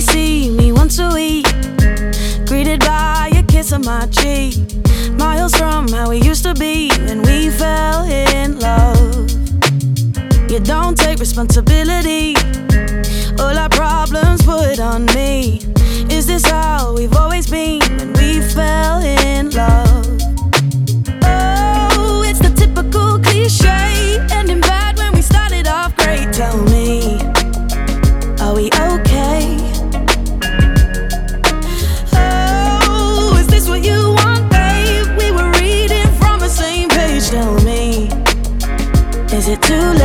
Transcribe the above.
see me once a week, greeted by a kiss on my cheek. Miles from how we used to be when we fell in love. You don't take responsibility, all our problems put on me. Is this how we've always been when we fell in love? Oh, it's the typical cliche, ending bad when we started off great. Tell me, are we okay? Oh, is this what you want, babe? We were reading from the same page. Tell me, is it too late?